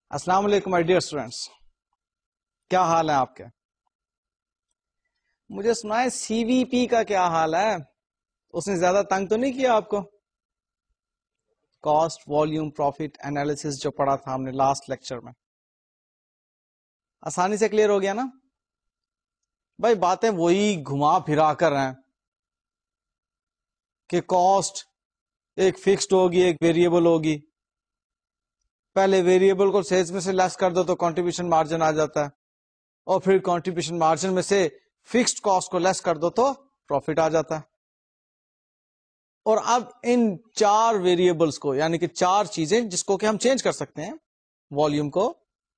السلام علیکم my dear students, کیا حال ہے آپ کے؟ مجھے سنا ہے سی وی پی کا کیا حال ہے؟ اس نے زیادہ تنگ تو نہیں کیا آپ کو؟ کاسٹ والیوم پروفٹ انالیسس جو پڑھا تھا ہم نے لاسٹ لیکچر میں، آسانی سے کلیئر ہو گیا نا؟ بھائی باتیں وہی گھما پھرا کر ہیں کہ کاسٹ ایک فکسڈ ہوگی، ایک ویریبل ہوگی. پہلے ویریبل کو سیلز میں سے لیس کر دو تو کنٹریبیوشن مارجن آ جاتا ہے، اور پھر کنٹریبیوشن مارجن میں سے فکسڈ کاسٹ کو لیس کر دو تو پروفٹ آ جاتا ہے. اور اب ان چار ویریبلس کو، یعنی کہ چار چیزیں جس کو کہ ہم چینج کر سکتے ہیں، والیوم کو،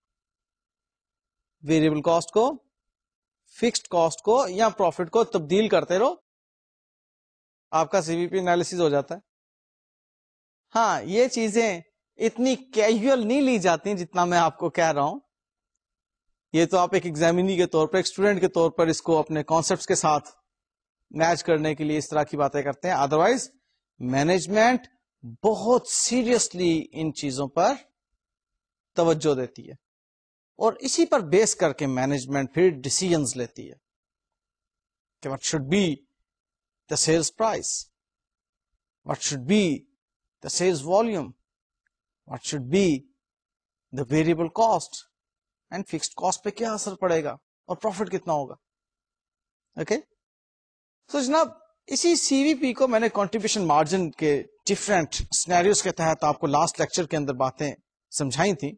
ویریبل کاسٹ کو، فکسڈ کاسٹ کو یا پروفٹ کو تبدیل کرتے رہو، آپ کا سی وی پی انالیسس ہو جاتا ہے. ہاں، یہ چیزیں اتنی کیجول نہیں لی جاتی جتنا میں آپ کو کہہ رہا ہوں. یہ تو آپ ایک ایگزامینی کے طور پر، ایک اسٹوڈنٹ کے طور پر اس کو اپنے کانسیپٹس کے ساتھ میچ کرنے کے لیے اس طرح کی باتیں کرتے ہیں. ادروائز مینجمنٹ بہت سیریسلی ان چیزوں پر توجہ دیتی ہے، اور اسی پر بیس کر کے مینجمنٹ پھر ڈیسیژنز لیتی ہے کہ what should be the sales price, what should be the sales volume, what should be the variable cost, and fixed cost پہ کیا اثر پڑے گا اور پروفٹ کتنا ہوگا. اوکے تو جناب، اسی سی وی پی کو میں نے کنٹریبیوشن مارجن کے ڈفرینٹ سینیریوز کے تحت آپ کو لاسٹ لیکچر کے اندر باتیں سمجھائی تھیں.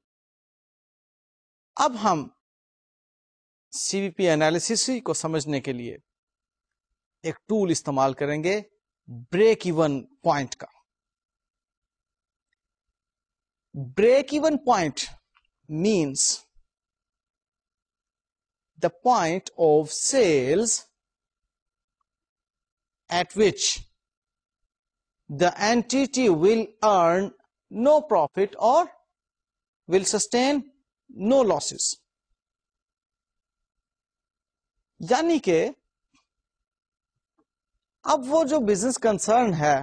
اب ہم سی وی پی انالیسس کو سمجھنے کے لیے ایک ٹول استعمال کریں گے، بریک ایون پوائنٹ کا. Break even point means the point of sales at which the entity will earn no profit or will sustain no losses. یعنی کہ اب وہ جو بزنس کنسرن ہے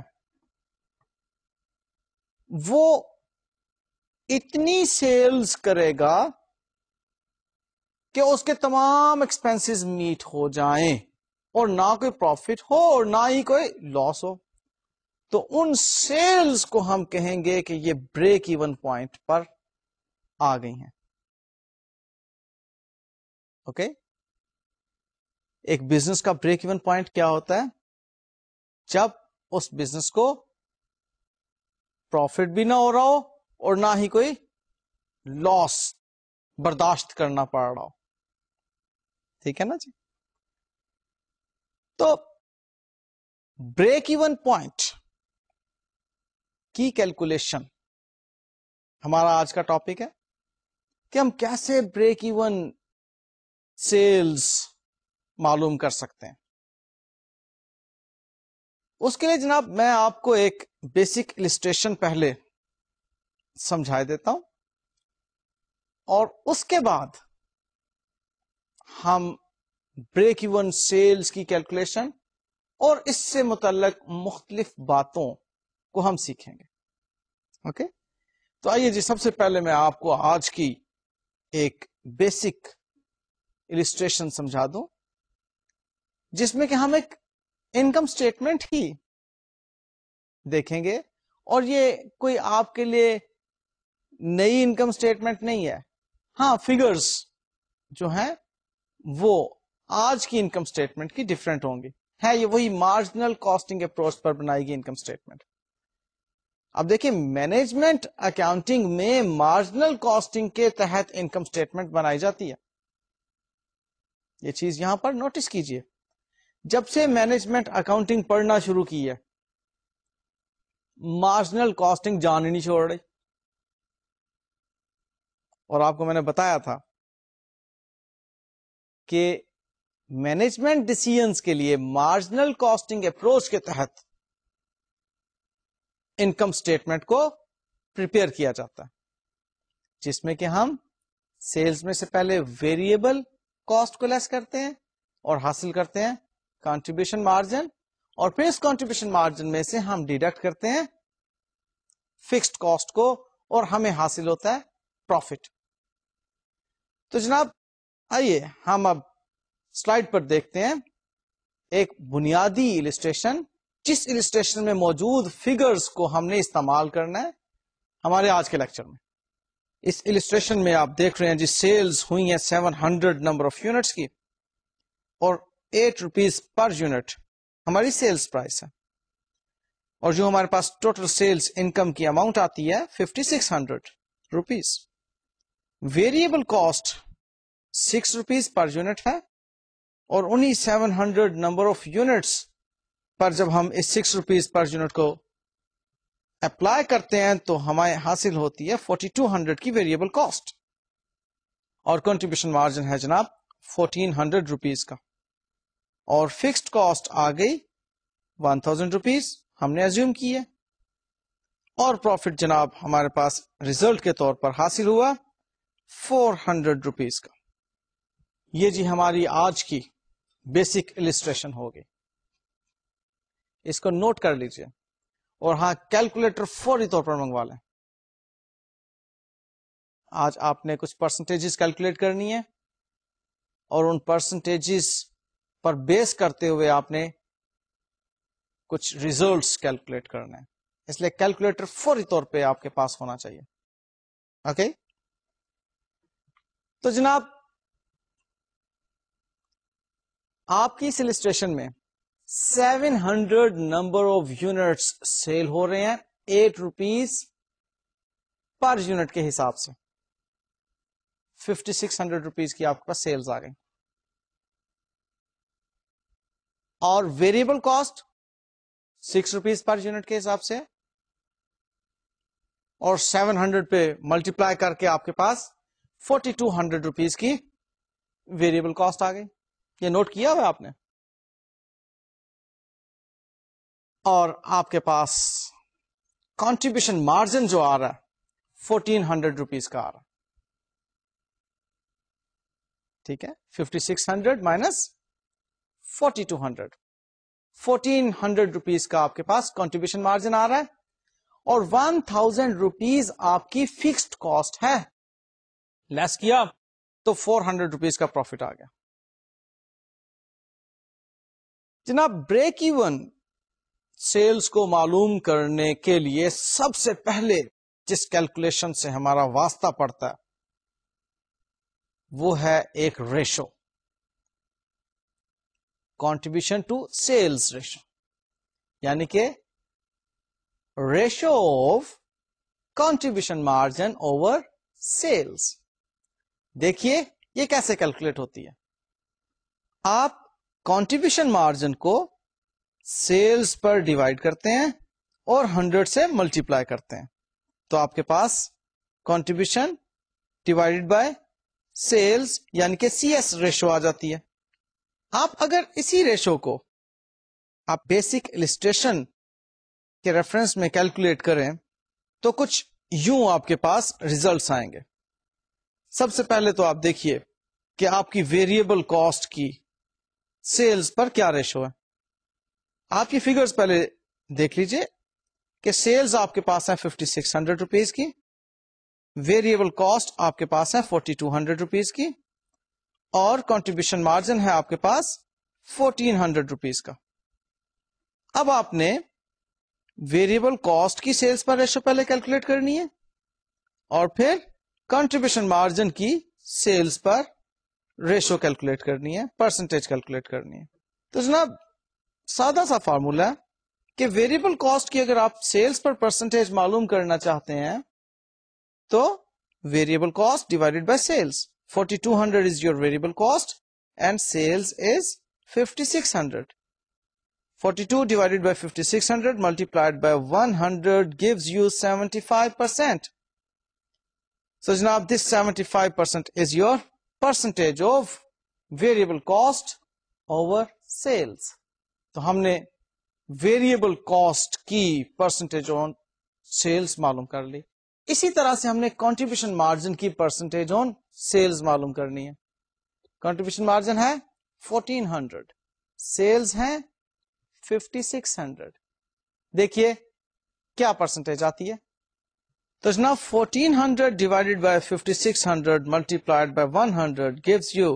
وہ اتنی سیلز کرے گا کہ اس کے تمام ایکسپینسز میٹ ہو جائیں اور نہ کوئی پروفٹ ہو اور نہ ہی کوئی لاس ہو، تو ان سیلز کو ہم کہیں گے کہ یہ بریک ایون پوائنٹ پر آ گئی ہیں. اوکے ایک بزنس کا بریک ایون پوائنٹ کیا ہوتا ہے؟ جب اس بزنس کو پروفٹ بھی نہ ہو رہا ہو اور نہ ہی کوئی لاس برداشت کرنا پڑ رہا ہو. ٹھیک ہے نا جی؟ تو بریک ایون پوائنٹ کی کیلکولیشن ہمارا آج کا ٹاپک ہے کہ ہم کیسے بریک ایون سیلز معلوم کر سکتے ہیں. اس کے لیے جناب میں آپ کو ایک بیسک السٹریشن پہلے سمجھا دیتا ہوں، اور اس کے بعد ہم بریک ایون سیلز کی کیلکولیشن اور اس سے متعلق مختلف باتوں کو ہم سیکھیں گے. اوکے تو آئیے جی، سب سے پہلے میں آپ کو آج کی ایک بیسک السٹریشن سمجھا دوں جس میں کہ ہم ایک انکم سٹیٹمنٹ ہی دیکھیں گے، اور یہ کوئی آپ کے لیے نئی انکم سٹیٹمنٹ نہیں ہے. ہاں، فگرز جو ہیں وہ آج کی انکم سٹیٹمنٹ کی ڈفرینٹ ہوں گی، ہے یہ وہی مارجنل کاسٹنگ اپروچ پر بنائی گئی انکم سٹیٹمنٹ. اب دیکھیں، مینجمنٹ اکاؤنٹنگ میں مارجنل کاسٹنگ کے تحت انکم سٹیٹمنٹ بنائی جاتی ہے. یہ چیز یہاں پر نوٹس کیجئے، جب سے مینجمنٹ اکاؤنٹنگ پڑھنا شروع کی ہے مارجنل کاسٹنگ جان ہی نہیں چھوڑ رہی. اور آپ کو میں نے بتایا تھا کہ مینجمنٹ ڈیسیژنز کے لیے مارجنل کاسٹنگ اپروچ کے تحت انکم سٹیٹمنٹ کو پریپیئر کیا جاتا ہے، جس میں کہ ہم سیلز میں سے پہلے ویریبل کاسٹ کو لیس کرتے ہیں اور حاصل کرتے ہیں کنٹریبیوشن مارجن، اور پھر اس کنٹریبیوشن مارجن میں سے ہم ڈیڈکٹ کرتے ہیں فکسڈ کاسٹ کو اور ہمیں حاصل ہوتا ہے پروفٹ. تو جناب آئیے ہم اب سلائڈ پر دیکھتے ہیں ایک بنیادی السٹریشن، جس السٹریشن میں موجود فگرز کو ہم نے استعمال کرنا ہے ہمارے آج کے لیکچر میں. اس السٹریشن میں آپ دیکھ رہے ہیں جی سیلز ہوئی ہیں 700 نمبر آف یونٹس کی، اور 8 روپیز پر یونٹ ہماری سیلز پرائس ہے، اور جو ہمارے پاس ٹوٹل سیلز انکم کی اماؤنٹ آتی ہے 5600 rupees. Variable cost 6 rupees per unit ہے، اور انہی 700 نمبر آف یونٹس پر جب ہم اس 6 روپیز پر یونٹ کو اپلائی کرتے ہیں تو ہمیں حاصل ہوتی ہے 4200 کی ویریبل کاسٹ، اور کنٹریبیوشن مارجن ہے جناب 1400 روپیز کا، اور فکسڈ کاسٹ آ گئی 1000 روپیز ہم نے ایزیوم کی ہے، اور پروفٹ جناب ہمارے پاس ریزلٹ کے طور پر حاصل ہوا 400 روپیز کا. یہ جی ہماری آج کی بیسک السٹریشن ہوگی، اس کو نوٹ کر لیجئے، اور ہاں کیلکولیٹر فوری طور پر منگوا لیں. آج آپ نے کچھ پرسنٹیجز کیلکولیٹ کرنی ہے، اور ان پرسنٹیجز پر بیس کرتے ہوئے آپ نے کچھ ریزلٹس کیلکولیٹ کرنا ہے، اس لیے کیلکولیٹر فوری طور پہ آپ کے پاس ہونا چاہیے. اوکے تو جناب آپ کی اس السٹریشن میں 700 نمبر آف یونٹس سیل ہو رہے ہیں 8 روپیز پر یونٹ کے حساب سے، 5600 روپیز کی آپ کے پاس سیلز آ گئی، اور variable cost 6 rupees per unit کے حساب سے، اور 700 پہ ملٹیپلائی کر کے آپ کے پاس 4200 روپیز کی ویریبل کاسٹ آ گئی. یہ نوٹ کیا ہوا آپ نے؟ اور آپ کے پاس کنٹریبیوشن مارجن جو آ رہا ہے 1400 روپیز کا آ رہا ہے. ٹھیک ہے، 5600 مائنس 4200، 1400 روپیز کا آپ کے پاس کنٹریبیوشن مارجن آ رہا ہے، اور 1000 روپیز آپ کی فکسڈ کاسٹ ہے. لیس کیا تو 400 روپیز کا پروفٹ آ گیا. جناب بریک ایون سیلز کو معلوم کرنے کے لیے سب سے پہلے جس کیلکولیشن سے ہمارا واسطہ پڑتا ہے وہ ہے ایک ratio, contribution to sales ratio, یعنی کہ ratio of contribution margin over sales. دیکھیے یہ کیسے کیلکولیٹ ہوتی ہے. آپ کنٹریبیوشن مارجن کو سیلز پر ڈیوائڈ کرتے ہیں اور 100 سے ملٹیپلائی کرتے ہیں، تو آپ کے پاس کنٹریبیوشن ڈیوائڈیڈ بائی سیلز یعنی کہ سی ایس ریشو آ جاتی ہے. آپ اگر اسی ریشو کو آپ بیسک السٹریشن کے ریفرنس میں کیلکولیٹ کریں تو کچھ یوں آپ کے پاس ریزلٹس آئیں گے. سب سے پہلے تو آپ دیکھیے کہ آپ کی ویریبل کاسٹ کی سیلز پر کیا ریشو ہے. آپ کی فگرز پہلے دیکھ لیجئے کہ سیلز آپ کے پاس ہے 5600 روپیز کی، ویریبل کاسٹ آپ کے پاس ہے 4200 روپیز کی، اور کنٹریبیوشن مارجن ہے آپ کے پاس 1400 روپیز کا. اب آپ نے ویریبل کاسٹ کی سیلز پر ریشو پہلے کیلکولیٹ کرنی ہے، اور پھر کنٹریبیوشن مارجن کی سیلز پر ریشو کیلکولیٹ کرنی ہے، پرسنٹیج کیلکولیٹ کرنی ہے. تو جناب سادہ سا فارمولا ہے کہ ویریبل کاسٹ کی اگر آپ سیلز پر پرسنٹیج معلوم کرنا چاہتے ہیں تو variable cost divided by sales. 4200 is your variable cost and sales is 5600. 42 divided by 5600 multiplied by 100 gives you 75%. So جناب this 75% is your percentage of variable cost over sales. تو ہم نے ویریبل کاسٹ کی پرسنٹیج آن سیلز معلوم کر لی. اسی طرح سے ہم نے کنٹریبیوشن مارجن کی پرسنٹیج آن سیلز معلوم کرنی ہے. کنٹریبیوشن مارجن ہے 1400، سیلز ہیں 5600. دیکھیے کیا پرسنٹیج آتی ہے. تو جناب 1400 divided by 5600 multiplied by 100 gives you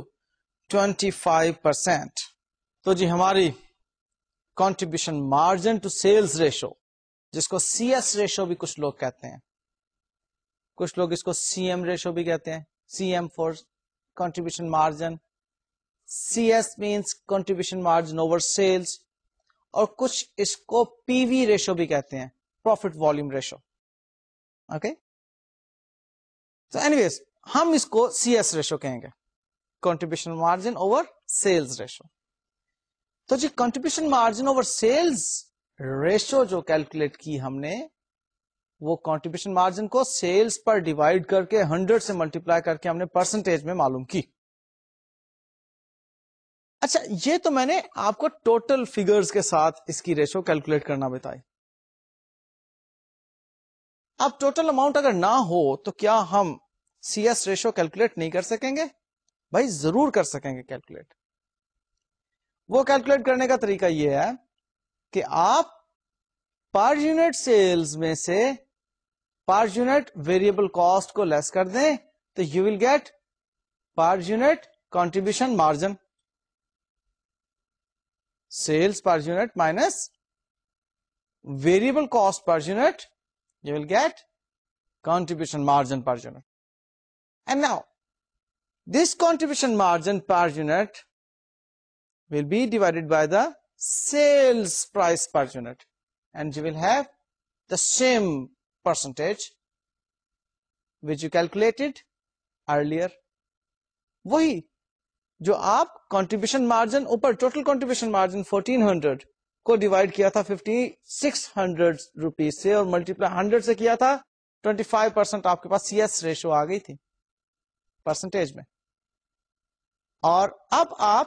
25%. تو جی ہماری contribution margin to sales ratio, جس کو سی ایس ریشو بھی کچھ لوگ کہتے ہیں, کچھ لوگ اس کو سی ایم ریشو بھی کہتے ہیں, C M for contribution margin, C S means contribution margin over sales, اور کچھ اس کو پی وی ریشو بھی کہتے ہیں, profit volume ratio. اوکے, تو اینی ویز ہم اس کو سی ایس ریشو کہیں گے, contribution margin over sales ratio. تو جی contribution margin over sales ratio جو کیلکولیٹ کی ہم نے, وہ contribution margin کو سیلز پر ڈیوائڈ کر کے 100 سے ملٹیپلائی کر کے ہم نے پرسنٹیج میں معلوم کی. اچھا, یہ تو میں نے آپ کو ٹوٹل فگرز کے ساتھ اس کی ریشو کیلکولیٹ کرنا بتائی. اب ٹوٹل اماؤنٹ اگر نہ ہو تو کیا ہم سی ایس ریشو کیلکولیٹ نہیں کر سکیں گے؟ بھائی ضرور کر سکیں گے کیلکولیٹ. وہ کیلکولیٹ کرنے کا طریقہ یہ ہے کہ آپ پر یونٹ سیلز میں سے پر یونٹ ویریبل کاسٹ کو لیس کر دیں تو you will get per unit contribution margin. Sales per unit minus variable cost per unit, you will get contribution margin per unit. And now, this contribution margin per unit will be divided by the sales price per unit, and you will have the same percentage which you calculated earlier. وہی جو آپ contribution margin اوپر total contribution margin 1400 کو divide کیا تھا 5600 rupees سے اور multiply 100 سے کیا تھا, 25% آپ کے پاس سی ایس ریشو آ گئی تھی پرسنٹیج میں. اور اب آپ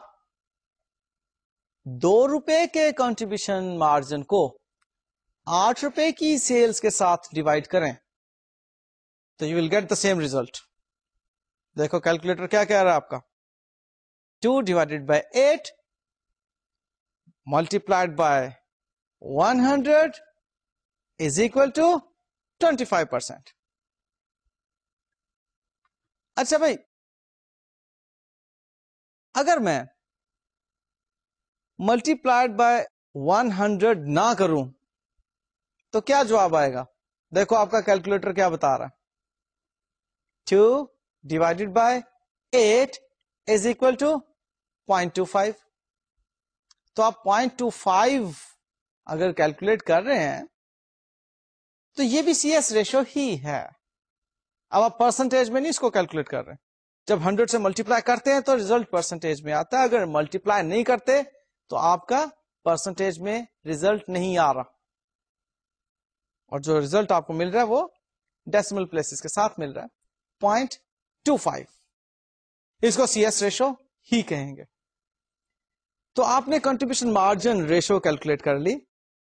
2 روپے کے کنٹریبیوشن مارجن کو 8 روپے کی سیلز کے ساتھ ڈیوائڈ کریں تو you will get the same result. دیکھو کیلکولیٹر کیا کہہ رہا ہے آپ کا, 2 divided by 8 multiplied by 100 is equal to 25%. اچھا بھائی, اگر میں multiplied by 100 نہ کروں تو کیا جواب آئے گا؟ دیکھو آپ کا کیلکولیٹر کیا بتا رہا ہے, 2 divided by 8 is equal to 0.25. تو آپ 0.25 اگر کیلکولیٹ کر رہے ہیں تو یہ بھی سی ایس ریشو ہی ہے. اب آپ پرسنٹیج میں نہیں اس کو کیلکولیٹ کر رہے ہیں. جب 100 سے ملٹیپلائی کرتے ہیں تو ریزلٹ پرسنٹیج میں آتا ہے, اگر ملٹیپلائی نہیں کرتے تو آپ کا پرسنٹیج میں ریزلٹ نہیں آ رہا, اور جو ریزلٹ آپ کو مل رہا ہے وہ ڈیسیمل پلیسز کے ساتھ مل رہا ہے 0.25. اس کو سی ایس ریشو ہی کہیں گے. تو آپ نے کنٹریبیوشن مارجن ریشو کیلکولیٹ کر لی,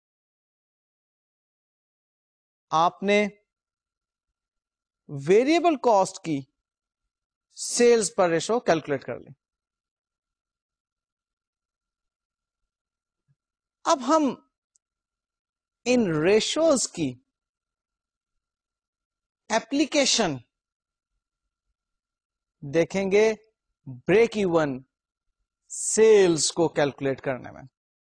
آپ نے ویریبل کاسٹ کی سیلز پر ریشو کیلکولیٹ کر لی. اب ہم ان ریشوز کی ایپلیکیشن دیکھیں گے بریک ایون سیلز کو کیلکولیٹ کرنے میں.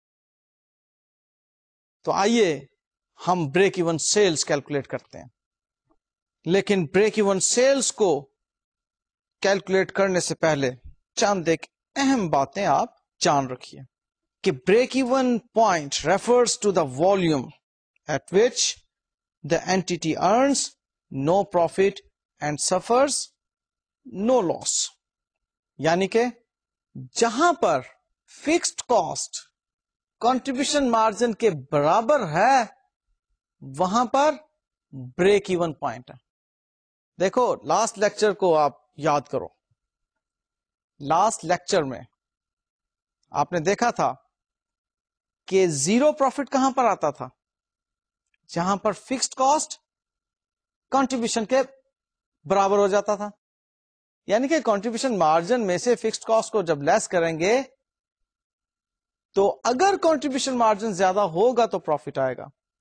تو آئیے ہم بریک ایون سیلز کیلکولیٹ کرتے ہیں, لیکن بریک ایون سیلز کو کیلکولیٹ کرنے سے پہلے چند ایک اہم باتیں آپ جان رکھیے کہ break even point refers to the volume at which the entity earns no profit and suffers no loss. یعنی کہ جہاں پر فکسڈ کاسٹ کنٹریبیوشن مارجن کے برابر ہے وہاں پر بریک ایون پوائنٹ ہے. دیکھو لاسٹ لیکچر کو آپ یاد کرو, لاسٹ لیکچر میں آپ نے دیکھا تھا کہ زیرو پروفٹ کہاں پر آتا تھا, جہاں پر فکسڈ کاسٹ کنٹریبیوشن کے برابر ہو جاتا تھا. یعنی کہ کنٹریبیوشن مارجن میں سے فکسڈ کاسٹ کو جب لیس کریں گے تو اگر کنٹریبیوشن مارجن زیادہ ہوگا تو پروفٹ آئے گا,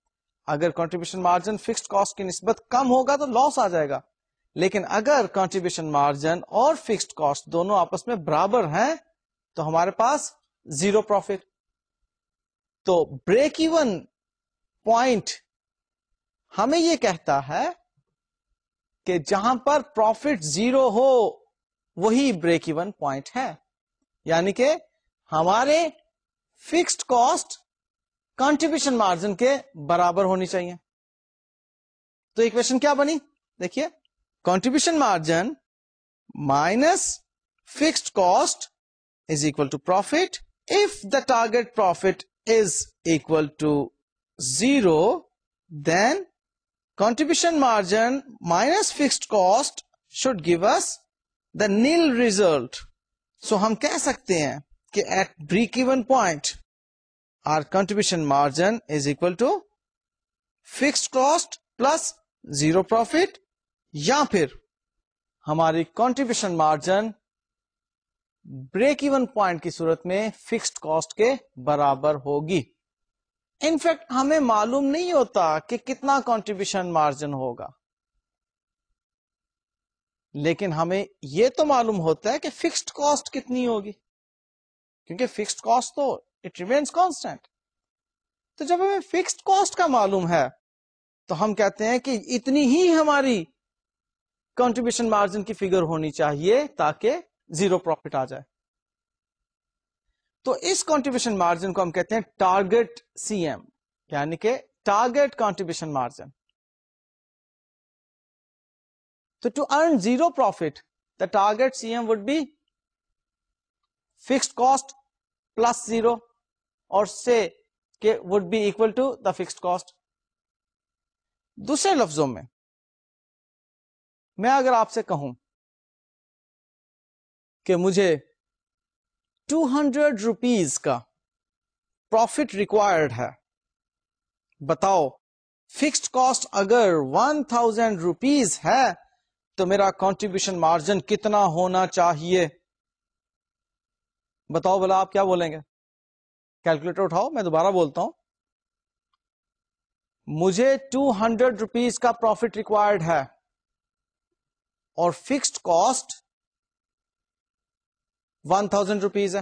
اگر کنٹریبیوشن مارجن فکسڈ کاسٹ کی نسبت کم ہوگا تو لاس آ جائے گا، لیکن اگر کنٹریبیوشن مارجن اور فکسڈ کاسٹ دونوں آپس میں برابر ہیں تو ہمارے پاس زیرو پروفٹ. تو بریک ایون پوائنٹ ہمیں یہ کہتا ہے کہ جہاں پر پروفٹ زیرو ہو وہی بریک ایون پوائنٹ ہے، یعنی کہ ہمارے فکسڈ کاسٹ کنٹریبیوشن مارجن کے برابر ہونی چاہیے. تو ایکویشن کیا بنی؟ دیکھیے، contribution margin minus fixed cost is equal to profit. If the target profit is equal to zero then contribution margin minus fixed cost should give us the nil result. So ہم کہہ سکتے ہیں کہ at break even point our contribution margin is equal to fixed cost plus zero profit, یا پھر ہماری contribution margin break even point کی صورت میں fixed cost کے برابر ہوگی. انفیکٹ ہمیں معلوم نہیں ہوتا کہ کتنا کنٹریبیوشن مارجن ہوگا، لیکن ہمیں یہ تو معلوم ہوتا ہے کہ فکسڈ کاسٹ کتنی ہوگی، کیونکہ فکسڈ کاسٹ تو اٹ ریمینس کانسٹنٹ. تو جب ہمیں فکسڈ کاسٹ کا معلوم ہے تو ہم کہتے ہیں کہ اتنی ہی ہماری کنٹریبیوشن مارجن کی فگر ہونی چاہیے تاکہ زیرو پروفٹ آ جائے. تو اس کنٹریبیوشن مارجن کو ہم کہتے ہیں ٹارگیٹ سی ایم، یعنی کہ ٹارگیٹ کنٹریبیوشن مارجن. تو to earn zero profit the target C M would be fixed cost plus zero, اور سے کہ would be equal to the fixed cost. دوسرے لفظوں میں اگر آپ سے کہوں کہ مجھے 200 روپیز کا پروفٹ ریکوائرڈ ہے، بتاؤ فکسڈ کاسٹ اگر 1000 روپیز ہے تو میرا کنٹریبیوشن مارجن کتنا ہونا چاہیے؟ بتاؤ بلا، آپ کیا بولیں گے؟ کیلکولیٹر اٹھاؤ، میں دوبارہ بولتا ہوں. مجھے 200 روپیز کا پروفٹ ریکوائرڈ ہے اور فکسڈ کاسٹ 1000 روپیز ہے،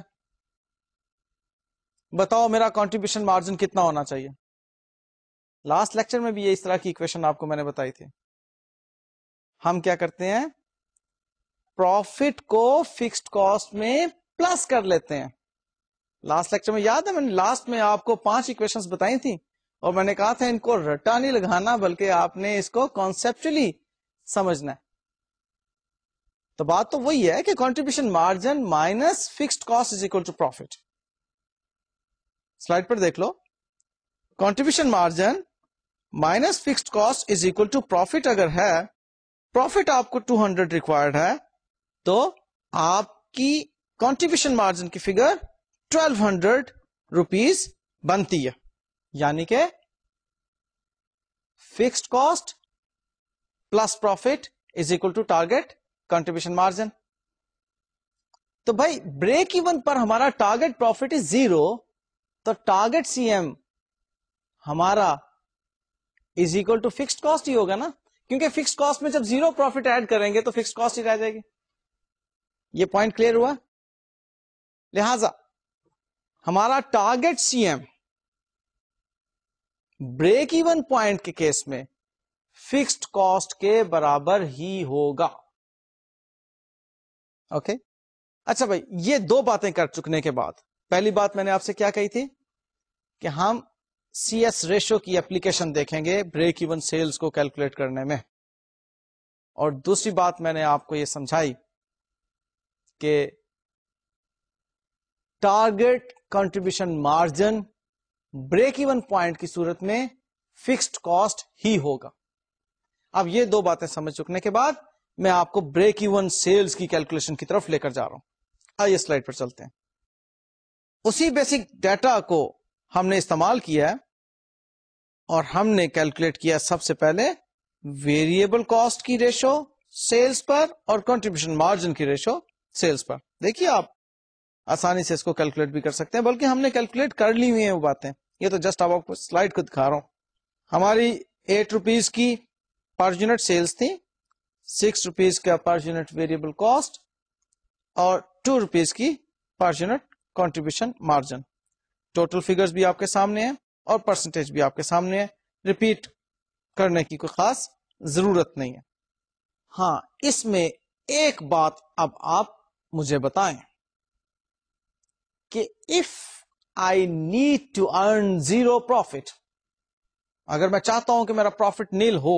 بتاؤ میرا کنٹریبیوشن مارجن کتنا ہونا چاہیے؟ لاسٹ لیکچر میں بھی یہ اس طرح کی ایکویشن آپ کو میں نے بتائی تھی. ہم کیا کرتے ہیں؟ پروفٹ کو فکسڈ کاسٹ میں پلس کر لیتے ہیں. لاسٹ لیکچر میں یاد ہے میں نے لاسٹ میں آپ کو 5 ایکویشنز بتائی تھی اور میں نے کہا تھا ان کو رٹا نہیں لگانا بلکہ آپ نے اس کو کانسیپچلی سمجھنا ہے. تو بات تو وہی ہے کہ contribution margin minus fixed cost is equal to profit. Slide پر دیکھ لو، contribution margin minus fixed cost is equal to profit. اگر ہے پروفٹ آپ کو 200 ریکوائرڈ ہے تو آپ کی کنٹریبیوشن مارجن کی فگر 1200 روپیز بنتی ہے، یعنی کہ fixed cost plus profit is equal to target contribution margin. تو بھائی بریک ایون پر ہمارا ٹارگیٹ پروفٹ از زیرو، تو ٹارگیٹ سی ایم ہمارا is equal to fixed cost ہی ہوگا نا، کیونکہ فکسڈ کاسٹ میں جب زیرو پروفٹ ایڈ کریں گے تو فکسڈ کاسٹ ہی رہ جائے گی. یہ پوائنٹ کلیئر ہوا؟ لہذا ہمارا target C M break even point کے کیس میں فکسڈ کاسٹ کے برابر ہی ہوگا. اوکے اچھا بھائی، یہ دو باتیں کر چکنے کے بعد پہلی بات میں نے آپ سے کیا کہی تھی کہ ہم سی ایس ریشو کی اپلیکیشن دیکھیں گے بریک ایون سیلز کو کیلکولیٹ کرنے میں، اور دوسری بات میں نے آپ کو یہ سمجھائی کہ target contribution margin break even point کی صورت میں فکسڈ کاسٹ ہی ہوگا. اب یہ دو باتیں سمجھ چکنے کے بعد میں آپ کو بریک ایون سیلز کی کیلکولیشن کی طرف لے کر جا رہا ہوں. آئیے سلائڈ پر چلتے ہیں. اسی بیسک ڈیٹا کو ہم نے استعمال کیا ہے اور ہم نے کیلکولیٹ کیا سب سے پہلے ویریبل کاسٹ کی ریشو سیلز پر اور کنٹریبیوشن مارجن کی ریشو سیلز پر. دیکھیے آپ آسانی سے اس کو کیلکولیٹ بھی کر سکتے ہیں، بلکہ ہم نے کیلکولیٹ کر لی ہوئی ہیں وہ باتیں، یہ تو جسٹ آپ کو سلائڈ کو دکھا رہا ہوں. ہماری 8 روپیز کی پر یونٹ سیلز تھی, 6 روپیز کا پر یونٹ ویریبل کاسٹ اور 2 روپیز کی per unit contribution margin. Total figures بھی آپ کے سامنے ہیں اور پرسنٹیج بھی آپ کے سامنے ہے, ریپیٹ کرنے کی کوئی خاص ضرورت نہیں ہے. ہاں, اس میں ایک بات اب آپ مجھے بتائیں کہ if I need to earn zero profit, اگر میں چاہتا ہوں کہ میرا پروفٹ نیل ہو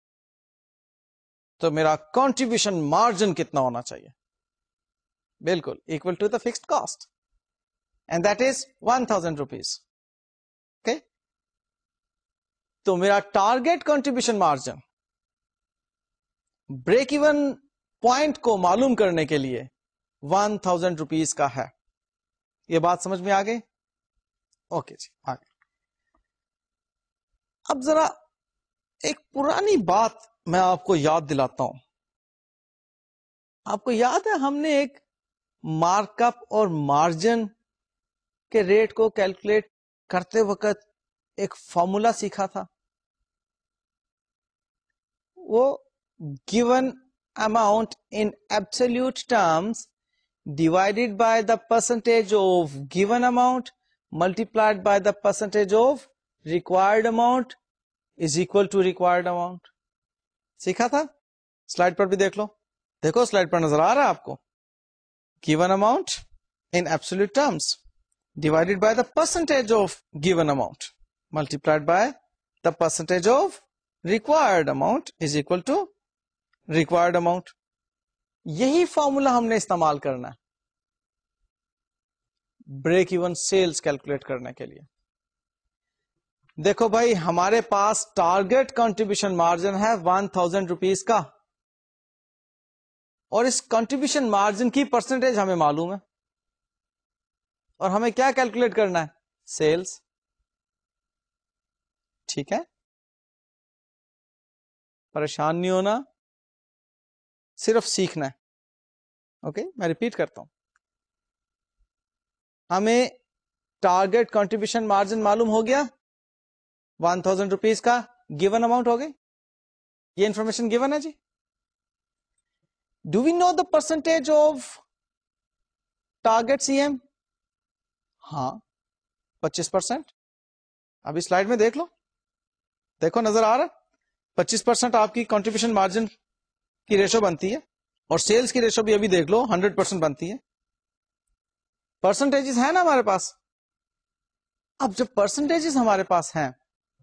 تو میرا کنٹریبیوشن مارجن کتنا ہونا چاہیے؟ بالکل equal to the fixed cost, and that is 1000 rupees. Okay, تو میرا target contribution margin break even point کو معلوم کرنے کے لیے 1000 روپیز کا ہے. یہ بات سمجھ میں آ گئی؟ اوکے جی, آگے. اب ذرا ایک پرانی بات میں آپ کو یاد دلاتا ہوں. آپ کو یاد ہے ہم نے ایک مارک اپ اور مارجن کے ریٹ کو کیلکولیٹ کرتے وقت ایک فارمولا سیکھا تھا. وہ given amount in absolute terms divided by the percentage of given amount multiplied by the percentage of required amount is equal to required amount. سیکھا تھا؟ سلائڈ پر بھی دیکھ لو. دیکھو سلائڈ پر نظر آ رہا ہے آپ کو. given amount in absolute terms divided by the percentage of given amount multiplied by the percentage of required amount is equal to required amount. یہی فارمولا ہم نے استعمال کرنا ہے بریک ایون سیلز کیلکولیٹ کرنے کے لیے. دیکھو بھائی, ہمارے پاس ٹارگیٹ کنٹریبیوشن مارجن ہے 1000 روپیز کا, اور اس کنٹریبیوشن مارجن کی پرسنٹیج ہمیں معلوم ہے, اور ہمیں کیا کیلکولیٹ کرنا ہے؟ سیلز. ٹھیک ہے, پریشان نہیں ہونا, صرف سیکھنا ہے. اوکے, میں ریپیٹ کرتا ہوں. ہمیں ٹارگیٹ کنٹریبیوشن مارجن معلوم ہو گیا 1000 روپیز کا, گیون اماؤنٹ ہو گئی, یہ انفارمیشن گیون ہے جی. Do we know the percentage of target C M? ہاں, 25%. ابھی سلائڈ میں دیکھ لو, دیکھو نظر آ رہا ہے. 25% آپ کی کنٹریبیوشن مارجن کی ریشو بنتی ہے, اور سیلز کی ریشو بھی ابھی دیکھ لو 100% بنتی ہے. پرسنٹیجز ہیں نا ہمارے پاس. اب جب پرسنٹیجز ہمارے پاس ہیں,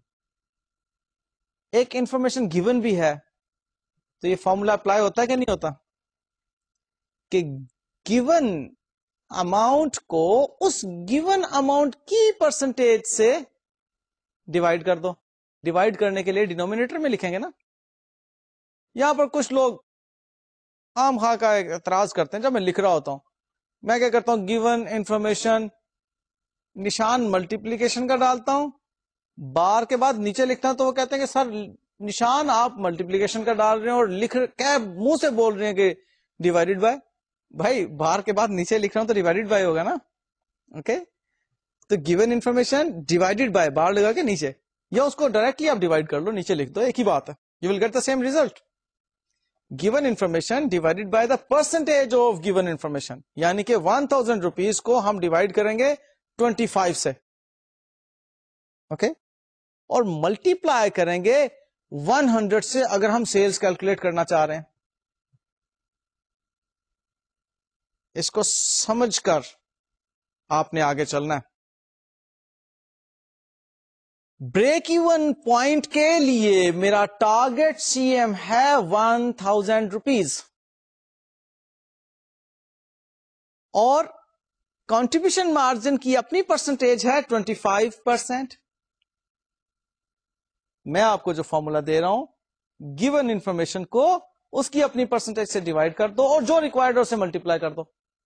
ایک انفارمیشن گیون بھی ہے, تو یہ فارمولا اپلائی ہوتا ہے کہ نہیں ہوتا کہ گیون اماؤنٹ کو اس گیون اماؤنٹ کی پرسنٹیج سے ڈیوائڈ کر دو. ڈیوائڈ کرنے کے لیے ڈینومینیٹر میں لکھیں گے نا. یہاں پر کچھ لوگ عام خواہ کا اعتراض کرتے ہیں. جب میں لکھ رہا ہوتا ہوں, میں کیا کرتا ہوں, گیون انفارمیشن نشان ملٹیپلیکیشن کا ڈالتا ہوں, بار کے بعد نیچے لکھتا ہوں, تو وہ کہتے ہیں کہ سر نشان آپ ملٹیپلیکیشن کا ڈال رہے ہیں اور لکھ کیا منہ سے بول رہے ہیں کہ ڈیوائڈیڈ بائی. بھائی بار کے بعد نیچے لکھ رہا ہوں تو ڈیوائڈیڈ بائی ہوگا نا. اوکے, تو given information divided by bar لگا کے نیچے, یا اس کو ڈائریکٹلی آپ ڈیوائڈ کر لو, نیچے لکھ دو, ایک ہی بات ہے. You will get the same result. Given information divided by the percentage of given information, یعنی کہ 1000 روپیز کو ہم ڈیوائڈ کریں گے 25 سے. اوکے, اور ملٹی پلائی کریں گے 100 سے, اگر ہم سیلز کیلکولیٹ کرنا چاہ رہے ہیں. اس کو سمجھ کر آپ نے آگے چلنا ہے. بریک ایون پوائنٹ کے لیے میرا ٹارگیٹ سی ایم ہے 1000 روپیز, اور کنٹریبیوشن مارجن کی اپنی پرسنٹیج ہے 25%. میں آپ کو جو فارمولا دے رہا ہوں, گیون انفارمیشن کو اس کی اپنی پرسنٹیج سے ڈیوائڈ کر دو, اور جو ریکوائرڈ ہے اسے ملٹیپلائی کر دو.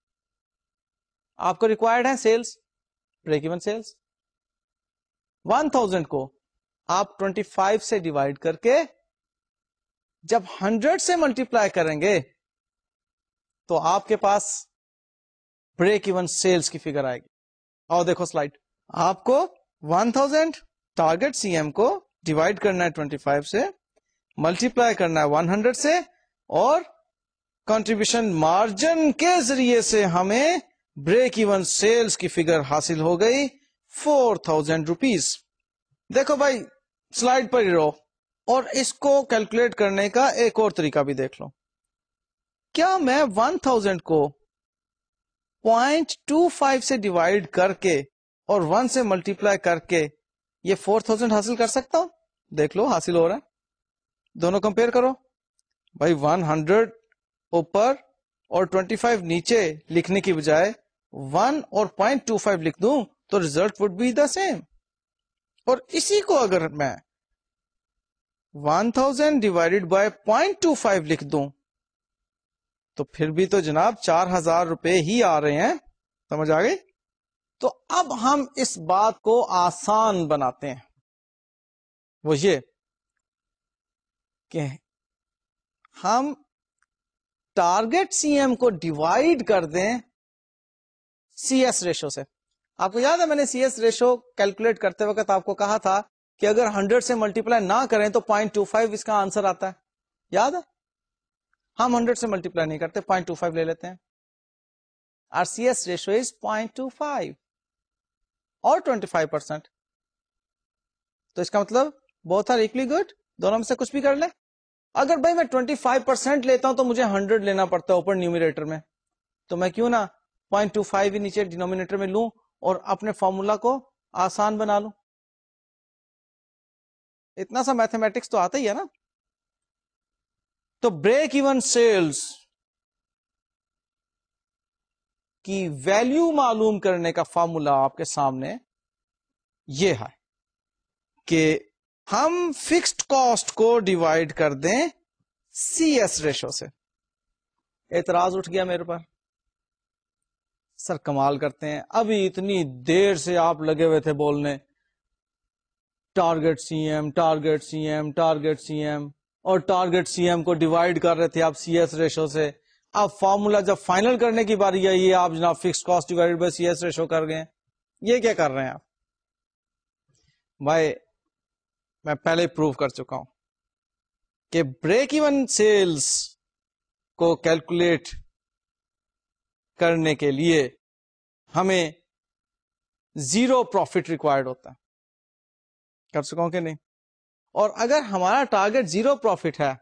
آپ کو ریکوائرڈ ہے سیلز, بریک ایون سیلز. 1000 کو آپ 25 سے ڈیوائڈ کر کے جب 100 سے ملٹیپلائی کریں گے تو آپ کے پاس بریک ایون سیلز کی فگر آئے گی. اور دیکھو سلائڈ, آپ کو 1000 ٹارگیٹ سی ایم کو ڈیوائڈ کرنا ہے 25 سے, ملٹیپلائی کرنا ہے 100 سے, اور کنٹریبیوشن مارجن کے ذریعے سے ہمیں بریک ایون سیلز کی فگر حاصل ہو گئی 4000 روپیز. دیکھو بھائی سلائڈ پر ہی رہو, اور اس کو کیلکولیٹ کرنے کا ایک اور طریقہ بھی دیکھ لو. کیا میں 1000 کو 0.25 سے ڈیوائڈ کر کے اور 1 سے ملٹیپلائی کر کے یہ 4000 حاصل کر سکتا ہوں؟ دیکھ لو حاصل ہو رہا ہے, دونوں کمپیئر کرو. بھائی 100 اوپر اور 25 نیچے لکھنے کی بجائے 1 اور 0.25 لکھ دوں تو result would be the same. اور اسی کو اگر میں 1000 ڈیوائڈیڈ بائی 0.25 لکھ دوں تو پھر بھی تو جناب 4000 روپے ہی آ رہے ہیں. سمجھ آ گئی؟ تو اب ہم اس بات کو آسان بناتے ہیں, وہ یہ کہ ہم ٹارگیٹ سی ایم کو ڈیوائڈ کر دیں سی ایس ریشو سے. آپ کو یاد ہے میں نے سی ایس ریشو کیلکولیٹ کرتے وقت آپ کو کہا تھا کہ اگر 100 سے ملٹیپلائی نہ کریں تو 0.25 اس کا آنسر آتا ہے, یاد ہے؟ ہم 100 سے ملٹیپلائی نہیں کرتے, 0.25 لے لیتے ہیں. اور سی ایس ریشو از 0.25 اور 25%. تو اس کا مطلب بوتھ آر ایکولی گڈ, دونوں میں سے کچھ بھی کر لیں. اگر بھائی میں 25% لیتا ہوں تو مجھے 100 لینا پڑتا ہے اوپر نیومیریٹر میں, تو میں کیوں نہ 0.25 ہی نیچے ڈینومینیٹر میں لوں اور اپنے فارمولا کو آسان بنا لوں. اتنا سا میتھمیٹکس تو آتا ہی ہے نا. تو بریک ایون سیلز کی ویلیو معلوم کرنے کا فارمولا آپ کے سامنے یہ ہے کہ ہم فکسڈ کاسٹ کو ڈیوائڈ کر دیں سی ایس ریشو سے. اعتراض اٹھ گیا میرے پر, سر کمال کرتے ہیں, ابھی اتنی دیر سے آپ لگے ہوئے تھے بولنے target C M target C M target C M, اور ٹارگیٹ سی ایم کو ڈیوائڈ کر رہے تھے آپ سی ایس ریشو سے. اب فارمولا جب فائنل کرنے کی باری آئی ہے آپ جناب fix cost divide by C S ratio کر گئے. یہ کیا کر رہے ہیں آپ؟ بھائی میں پہلے پروو کر چکا ہوں کہ بریک ایون سیلز کو کیلکولیٹ کرنے کے لیے ہمیں زیرو پروفٹ ریکوائرڈ ہوتا ہے. کر چکا ہوں کہ نہیں؟ اور اگر ہمارا ٹارگیٹ زیرو پروفٹ ہے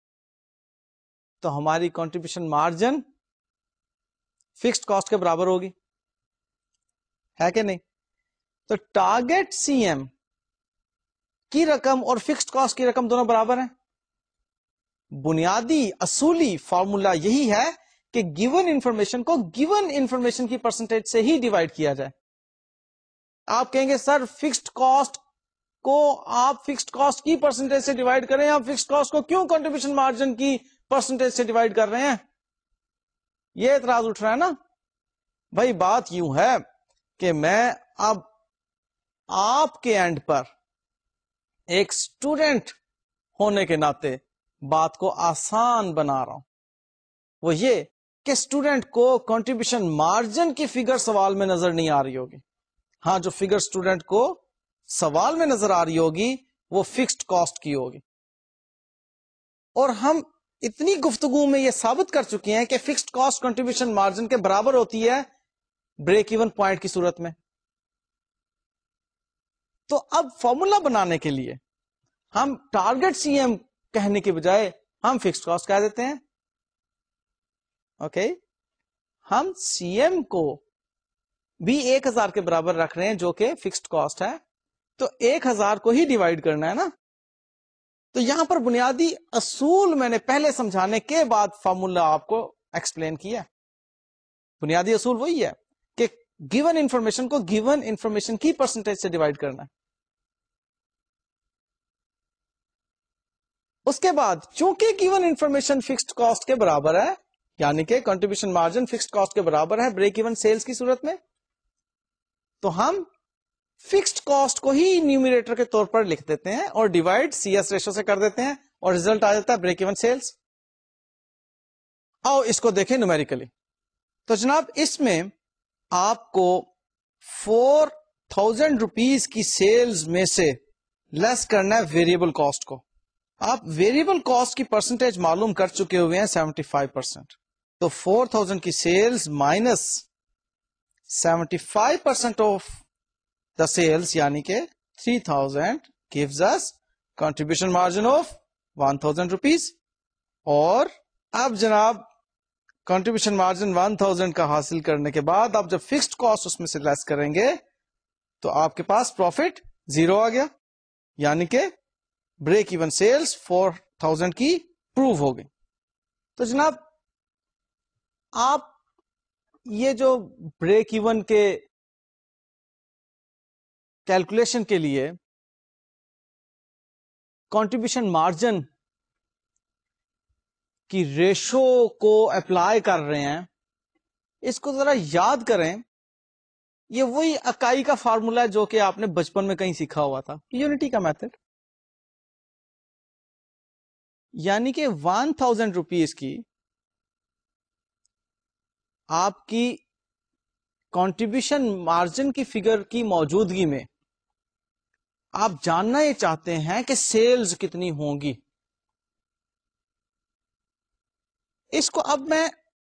تو ہماری کنٹریبیوشن مارجن فکسڈ کاسٹ کے برابر ہوگی, ہے کہ نہیں؟ تو ٹارگیٹ سی ایم کی رقم اور فکسڈ کاسٹ کی رقم دونوں برابر ہیں. بنیادی اصولی فارمولا یہی ہے کہ گیون انفارمیشن کو گیون انفارمیشن کی پرسنٹیج سے ہی ڈیوائڈ کیا جائے. آپ کہیں گے سر فکسڈ کاسٹ کو آپ فکسڈ کاسٹ کی پرسنٹیج سے ڈیوائڈ کریں, آپ فکسڈ کاسٹ کو کیوں کنٹریبیوشن مارجن کی پرسنٹیج سے ڈیوائڈ کر رہے ہیں؟ یہ اعتراض اٹھ رہا ہے نا. بھائی بات یوں ہے کہ میں اب آپ کے اینڈ پر ایک اسٹوڈنٹ ہونے کے ناطے بات کو آسان بنا رہا ہوں. وہ یہ کہ اسٹوڈنٹ کو کنٹریبیوشن مارجن کی فگر سوال میں نظر نہیں آ رہی ہوگی. ہاں جو فگر اسٹوڈنٹ کو سوال میں نظر آ رہی ہوگی وہ فکسڈ کاسٹ کی ہوگی. اور ہم اتنی گفتگو میں یہ ثابت کر چکے ہیں کہ فکسڈ کاسٹ کنٹریبیوشن مارجن کے برابر ہوتی ہے بریک ایون پوائنٹ کی صورت میں. تو اب فارمولا بنانے کے لیے ہم ٹارگیٹ سی ایم کہنے کے بجائے ہم فکسڈ کاسٹ کہہ دیتے ہیں. اوکے ہم سی ایم کو بھی 1000 کے برابر رکھ رہے ہیں جو کہ فکسڈ کاسٹ ہے, تو 1000 کو ہی ڈیوائڈ کرنا ہے نا. تو یہاں پر بنیادی اصول میں نے پہلے سمجھانے کے بعد فارمولا آپ کو ایکسپلین کیا. بنیادی اصول وہی ہے کہ گیون انفارمیشن کو گیون انفارمیشن کی پرسنٹیج سے ڈیوائڈ کرنا ہے. اس کے بعد چونکہ گیون انفارمیشن فکسڈ کاسٹ کے برابر ہے, یعنی کہ کنٹریبیوشن مارجن فکسڈ کاسٹ کے برابر ہے بریک ایون سیلز کی صورت میں, تو ہم فکسڈ کاسٹ کو ہی نیومیریٹر کے طور پر لکھ دیتے ہیں اور ڈیوائڈ سی ایس ریشو سے کر دیتے ہیں اور ریزلٹ آ جاتا ہے بریک ایون سیلز. آؤ اس کو دیکھیں نومیریکلی. تو جناب اس میں آپ کو 4000 روپیز کی سیلز میں سے لیس کرنا ہے ویریبل کاسٹ کو. آپ ویریبل کاسٹ کی پرسنٹیج معلوم کر چکے ہوئے ہیں 75%. تو 4000 کی sales minus 75% of the sales یعنی کہ 3000 gives us contribution margin of 1000 rupees. اور اب جناب کنٹریبیوشن مارجن 1000 کا حاصل کرنے کے بعد آپ جب فکسڈ کاسٹ اس میں سے لیس کریں گے تو آپ کے پاس پروفٹ 0 آ گیا, یعنی کہ بریک ایون سیلز 4000 کی پروو ہو گئی. تو جناب آپ یہ جو بریک ایون کے کیلکولیشن کے لیے کنٹریبیوشن مارجن کی ریشو کو اپلائی کر رہے ہیں, اس کو ذرا یاد کریں. یہ وہی اکائی کا فارمولا ہے جو کہ آپ نے بچپن میں کہیں سیکھا ہوا تھا, یونٹی کا میتھڈ. یعنی کہ 1000 روپیز کی آپ کی کنٹریبیوشن مارجن کی فگر کی موجودگی میں آپ جاننا یہ چاہتے ہیں کہ سیلز کتنی ہوں گی. اس کو اب میں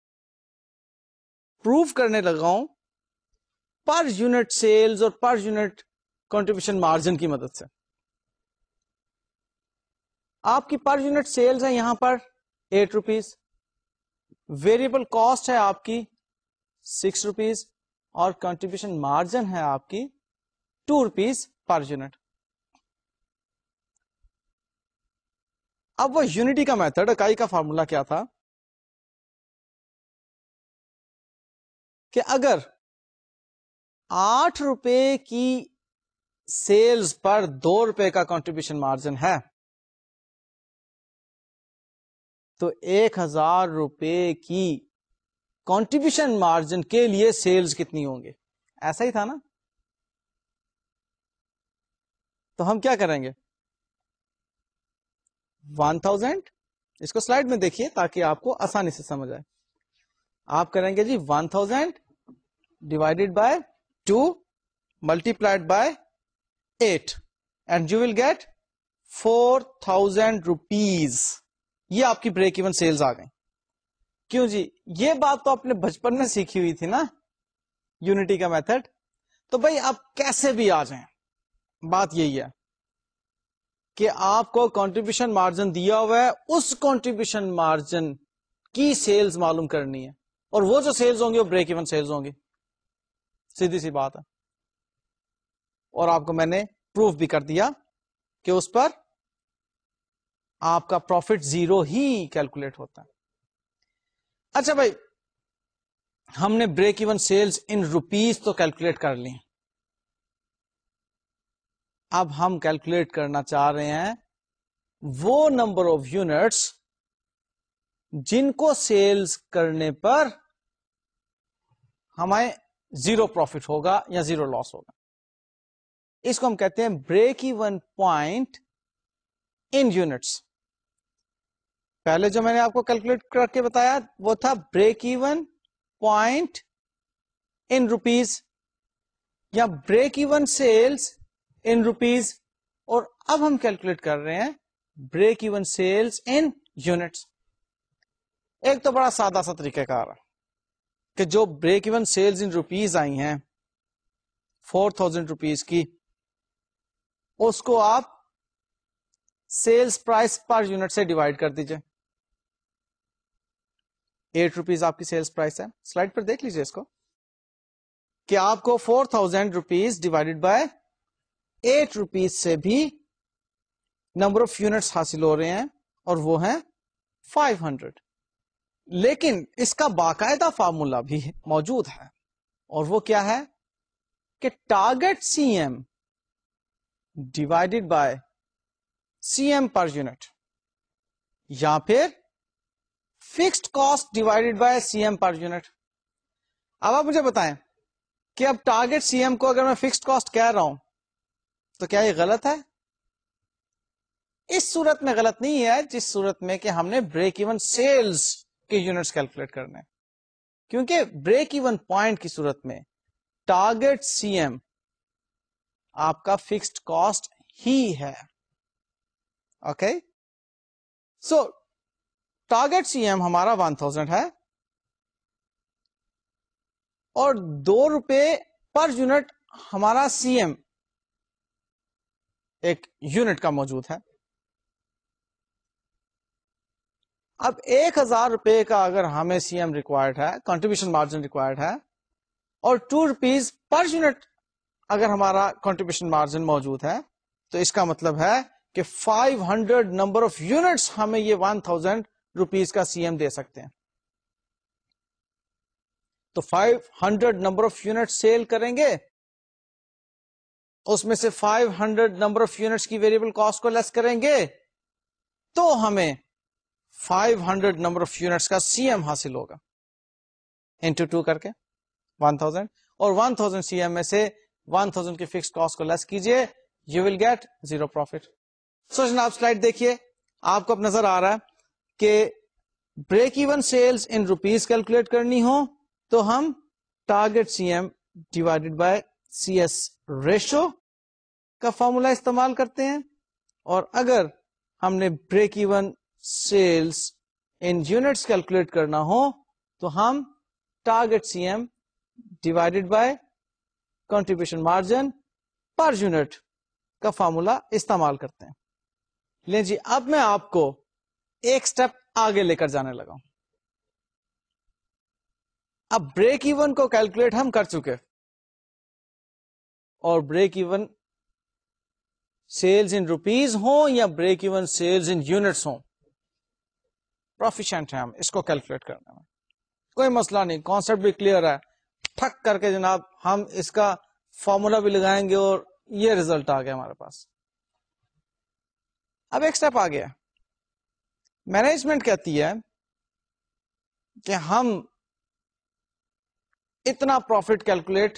پروف کرنے لگا ہوں پر یونٹ سیلز اور پر یونٹ کنٹریبیوشن مارجن کی مدد سے. آپ کی پر یونٹ سیلز ہے یہاں پر 8 روپیز, ویریبل کاسٹ ہے آپ کی 6 روپیز, اور کنٹریبیوشن مارجن ہے آپ کی 2 روپیز پر یونٹ. اب وہ یونٹی کا میتھڈ, اکائی کا فارمولا کیا تھا کہ اگر 8 روپے کی سیلز پر 2 روپے کا کنٹریبیوشن مارجن ہے تو 1000 روپے کی کنٹریبیوشن مارجن کے لیے سیلز کتنی ہوں گے. ایسا ہی تھا نا. تو ہم کیا کریں گے, 1000, اس کو سلائڈ میں دیکھیے تاکہ آپ کو آسانی سے سمجھ آئے. آپ کریں گے جی 1000 divided by 2 multiplied by 8 and you will get 4000 rupees. یہ آپ کی بریک ایون سیلز آ گئی. کیوں جی, یہ بات تو آپ نے بچپن میں سیکھی ہوئی تھی نا, یونٹی کا میتھڈ. تو بھائی آپ کیسے بھی آ جائیں, بات یہی ہے کہ آپ کو کنٹریبیوشن مارجن دیا ہوا ہے, اس کنٹریبیوشن مارجن کی سیلز معلوم کرنی ہے, اور وہ جو سیلز ہوں گی وہ بریک ایون سیلز ہوں گی. سیدھی سی بات ہے. اور آپ کو میں نے پروف بھی کر دیا کہ اس پر آپ کا پروفٹ 0 ہی کیلکولیٹ ہوتا ہے. اچھا بھائی, ہم نے break even sales in rupees تو کیلکولیٹ کر لی. اب ہم کیلکولیٹ کرنا چاہ رہے ہیں وہ نمبر آف یونٹس جن کو سیلز کرنے پر ہمیں 0 پروفٹ ہوگا یا 0 لاس ہوگا. اس کو ہم کہتے ہیں break even point in units. پہلے جو میں نے آپ کو کیلکولیٹ کر کے بتایا وہ تھا break even point in rupees یا break even sales in rupees, اور اب ہم کیلکولیٹ کر رہے ہیں break even sales in units. ایک تو بڑا سادہ سا طریقہ کار ہے کہ جو break even sales in rupees آئی ہیں 4000 روپیز کی, اس کو آپ سیلز پرائس پر یونٹ سے ڈیوائڈ کر دیجئے. 8 روپیز آپ کی سیلز پرائس ہے. سلائڈ پر دیکھ لیجئے اس کو کہ آپ کو 4000 روپیز ڈیوائڈیڈ بائی 8 روپیز سے بھی نمبر آف یونٹس حاصل ہو رہے ہیں, اور وہ ہیں 500. لیکن اس کا باقاعدہ فارمولا بھی موجود ہے, اور وہ کیا ہے کہ target C M divided by C M per unit, یا پھر fixed cost divided by C M per unit. اب آپ مجھے بتائیں کہ اب ٹارگیٹ سی ایم کو اگر میں فکسڈ کاسٹ کہہ رہا ہوں تو کیا یہ غلط ہے؟ اس صورت میں غلط نہیں ہے, جس صورت میں کہ ہم نے بریک ایون سیلز کے یونٹس کیلکولیٹ کرنے, کیونکہ بریک ایون پوائنٹ کی صورت میں ٹارگیٹ سی ایم آپ کا فکسڈ کاسٹ ہی ہے. Okay, so target C M ہمارا 1000 ہے اور 2 روپے پر یونٹ ہمارا سی ایم ایک یونٹ کا موجود ہے. اب 1000 روپے کا اگر ہمیں سی ایم ریکوائرڈ ہے, کنٹریبیوشن مارجن ریکوائرڈ ہے, اور 2 روپیز پر یونٹ اگر ہمارا کنٹریبیوشن مارجن موجود ہے, تو اس کا مطلب ہے کہ 500 نمبر آف یونٹس ہمیں یہ 1000 روپیز کا سی ایم دے سکتے ہیں. تو 500 نمبر آف یونٹ سیل کریں گے, اس میں سے 500 نمبر آف یونٹس کی ویریبل کاسٹ کو لیس کریں گے, تو ہمیں 500 نمبر آف یونٹس کا سی ایم حاصل ہوگا, انٹو 2 کر کے 1000, اور 1000 سی ایم میں سے 1000 کی فکس کاسٹ کو لیس کیجئے, you will get 0 profit. So جناب سلائڈ دیکھیے, آپ کو اب نظر آ رہا ہے کہ break even sales in rupees calculate کرنی ہو تو ہم target C M divided by C S ratio کا فارمولا استعمال کرتے ہیں, اور اگر ہم نے break even sales in units calculate کرنا ہو تو ہم target C M divided by contribution margin per unit کا فارمولا استعمال کرتے ہیں. لیں جی, اب میں آپ کو ایک سٹیپ آگے لے کر جانے لگا ہوں. اب بریک ایون کو کیلکولیٹ ہم کر چکے, اور break even sales in rupees ہوں یا break even sales in units ہوں, پروفیشینٹ ہیں ہم اس کو کیلکولیٹ کرنے میں, کوئی مسئلہ نہیں, کانسیپٹ بھی کلیئر ہے. ٹھک کر کے جناب ہم اس کا فارمولا بھی لگائیں گے اور یہ ریزلٹ آ گیا ہمارے پاس. اب ایک سٹیپ آ گیا, مینجمنٹ کہتی ہے کہ ہم اتنا پروفٹ کیلکولیٹ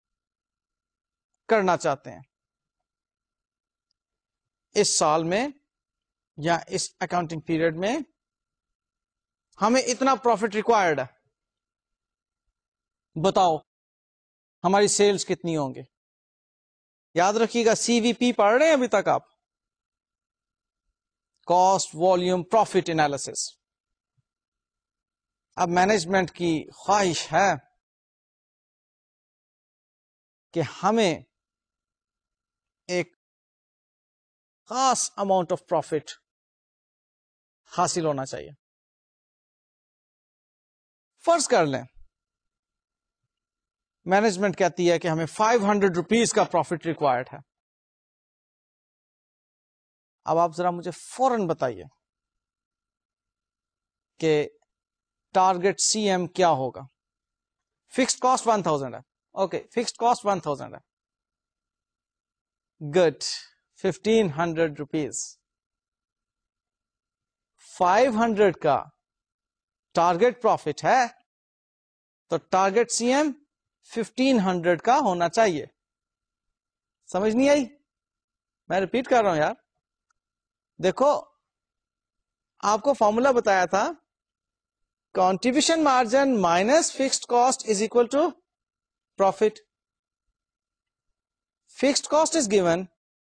کرنا چاہتے ہیں اس سال میں یا اس اکاؤنٹنگ پیریڈ میں, ہمیں اتنا پروفٹ ریکوائرڈ ہے, بتاؤ ہماری سیلز کتنی ہوں گے. یاد رکھیے گا سی وی پی پڑھ رہے ہیں ابھی تک آپ, کاسٹ والیوم پروفٹ انالیسس. اب مینجمنٹ کی خواہش ہے کہ ہمیں ایک خاص اماؤنٹ آف پروفٹ حاصل ہونا چاہیے. فرض کر لیں مینجمنٹ کہتی ہے کہ ہمیں 500 روپیز کا پروفٹ ریکوائرڈ ہے. اب آپ ذرا مجھے فوراً بتائیے کہ ٹارگیٹ سی ایم کیا ہوگا. فکسڈ کاسٹ 1000 ہے, اوکے, فکسڈ کاسٹ 1000 ہے, گڈ, 1500 روپیز. 500 کا ٹارگیٹ پروفٹ ہے تو ٹارگیٹ سی ایم 1500 کا ہونا چاہیے. سمجھ نہیں آئی؟ میں ریپیٹ کر رہا ہوں یار. دیکھو آپ کو فارمولا بتایا تھا, contribution margin minus fixed cost is equal to profit. Fixed cost is given,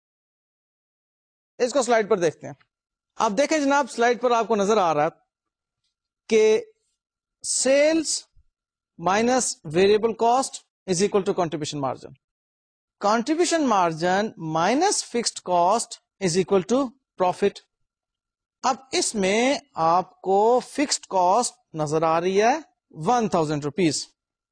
اس کو سلائڈ پر دیکھتے ہیں. آپ دیکھیں جناب سلائڈ پر آپ کو نظر آ رہا ہے کہ sales minus variable cost is equal to contribution margin. Contribution margin minus fixed cost is equal to profit. اب اس میں آپ کو فکسڈ کاسٹ نظر آ رہی ہے 1000 روپیز,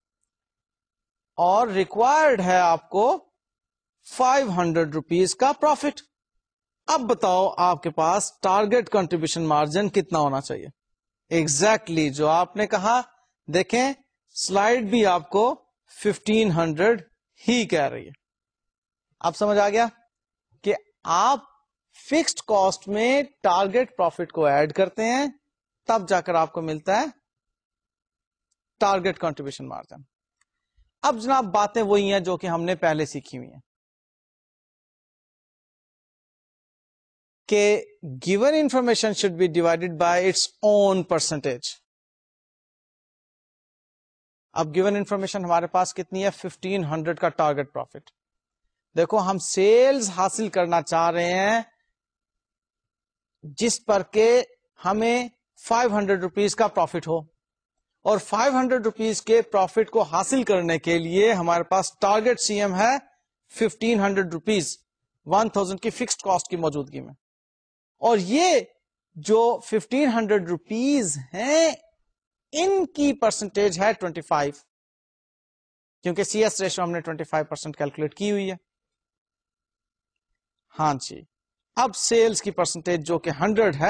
اور ریکوائرڈ ہے آپ کو 500 روپیز کا پروفٹ. اب بتاؤ آپ کے پاس ٹارگیٹ کنٹریبیوشن مارجن کتنا ہونا چاہیے. ایگزیکٹلی جو آپ نے کہا, دیکھیں سلائڈ بھی آپ کو 1500 ہی کہہ رہی ہے. اب سمجھ آ گیا کہ آپ فکسڈ کاسٹ میں ٹارگیٹ پروفٹ کو ایڈ کرتے ہیں, تب جا کر آپ کو ملتا ہے ٹارگیٹ کنٹریبیوشن مارجن. اب جناب باتیں وہی ہیں جو کہ ہم نے پہلے سیکھی ہوئی ہیں کہ given information should be divided by its own percentage. اب given information ہمارے پاس کتنی ہے, 1500 کا ٹارگیٹ پروفٹ. دیکھو ہم سیلز حاصل کرنا چاہ رہے ہیں جس پر کہ ہمیں 500 روپیز کا پروفٹ ہو، اور 500 روپیز کے پروفٹ کو حاصل کرنے کے لیے ہمارے پاس ٹارگیٹ سی ایم ہے 1500 روپیز، 1000 کی فکسڈ کاسٹ کی موجودگی میں. اور یہ جو 1500 روپیز ہیں ان کی پرسنٹیج ہے 25، کیونکہ سی ایس ریشو ہم نے 25% کیلکولیٹ کی ہوئی ہے. ہاں جی، اب سیلز کی پرسنٹیج جو کہ 100 ہے،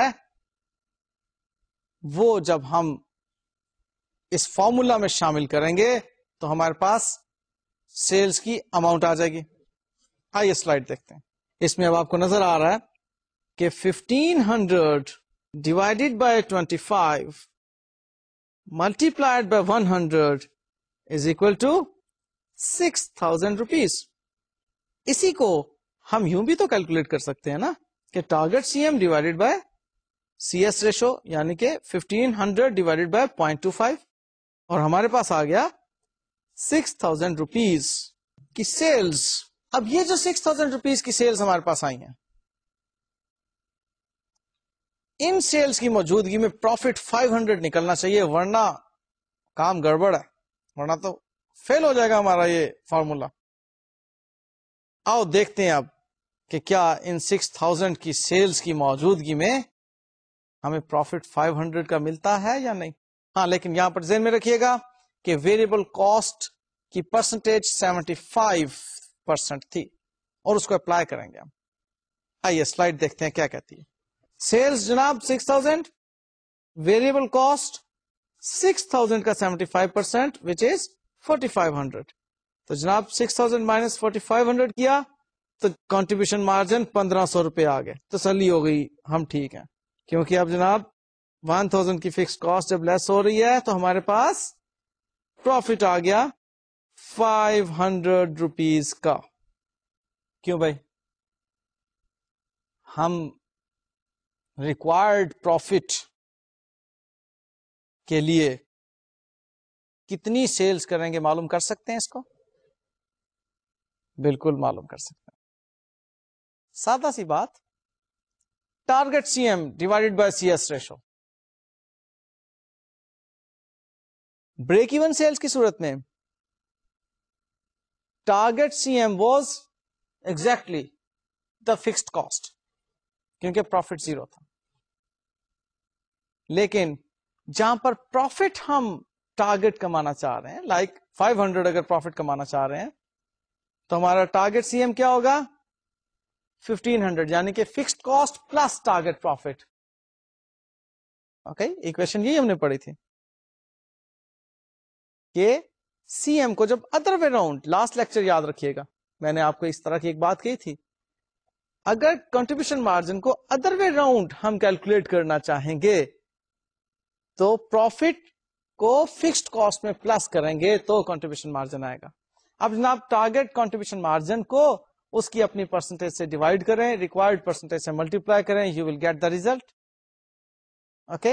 وہ جب ہم اس فارمولا میں شامل کریں گے تو ہمارے پاس سیلز کی اماؤنٹ آ جائے گی. آئیے سلائڈ دیکھتے ہیں. اس میں اب آپ کو نظر آ رہا ہے کہ 1500 divided by 25 multiplied by 100 is equal to 6000 rupees. اسی کو ہم یوں بھی تو کیلکولیٹ کر سکتے ہیں نا کہ target C M divided by C S ratio, یعنی کہ 1500 ڈیوائڈیڈ بائی 0.25، اور ہمارے پاس آ گیا 6000 روپیز کی سیلز. اب یہ جو 6000 روپیز کی سیلز ہمارے پاس آئی ہیں، ان سیلز کی موجودگی میں پروفٹ 500 نکلنا چاہیے، ورنہ کام گڑبڑ ہے، ورنہ تو فیل ہو جائے گا ہمارا یہ فارمولا. آؤ دیکھتے ہیں اب کہ کیا ان 6000 کی سیلز کی موجودگی میں ہمیں پروفٹ 500 کا ملتا ہے یا نہیں. ہاں، لیکن یہاں پر ذہن میں رکھیے گا کہ ویریبل کاسٹ کی پرسنٹیج 75% تھی، اور اس کو اپلائی کریں گے ہم. آئیے سلائڈ دیکھتے ہیں کیا کہتی ہے. سیلز جناب 6000، ویریبل کاسٹ 6000 کا 75% وچ از 4500. تو جناب 6000 مائنس 4500 کیا تو کنٹریبیوشن مارجن 1500 روپے آ گئے. تسلی ہو گئی، ہم ٹھیک ہیں، کیونکہ اب جناب 1000 کی فکس کاسٹ جب لیس ہو رہی ہے تو ہمارے پاس پروفٹ آ گیا 500 روپیز کا. کیوں بھائی؟ ہم ریکوائرڈ پروفٹ کے لیے کتنی سیلز کریں گے معلوم کر سکتے ہیں اس کو؟ بالکل معلوم کر سکتے ہیں. سادہ سی بات، target C M divided by C S ratio. Break even sales کی صورت میں target C M was exactly the fixed cost, کیونکہ پروفٹ 0 تھا. لیکن جہاں پر پروفٹ ہم ٹارگیٹ کمانا چاہ رہے ہیں، لائک 500 اگر پروفٹ کمانا چاہ رہے ہیں تو ہمارا ٹارگیٹ سی ایم کیا ہوگا؟ 1500، یعنی کہ fixed cost plus target profit. Okay, equation یہی ہم نے پڑھی تھی کہ سی ایم کو جب other way round, last lecture یاد رکھیے گا، میں نے آپ کو اس طرح کی ایک بات کہی تھی، اگر کنٹریبیوشن مارجن کو ادر وے راؤنڈ ہم کیلکولیٹ کرنا چاہیں گے تو پروفٹ کو فکسڈ کاسٹ میں پلس کریں گے تو کنٹریبیوشن مارجن آئے گا. اب جناب ٹارگیٹ کنٹریبیوشن مارجن کو اس کی اپنی پرسنٹیج سے ڈیوائڈ کریں، ریکوائرڈ پرسنٹیج سے ملٹیپلائی کریں، you will get the result. Okay,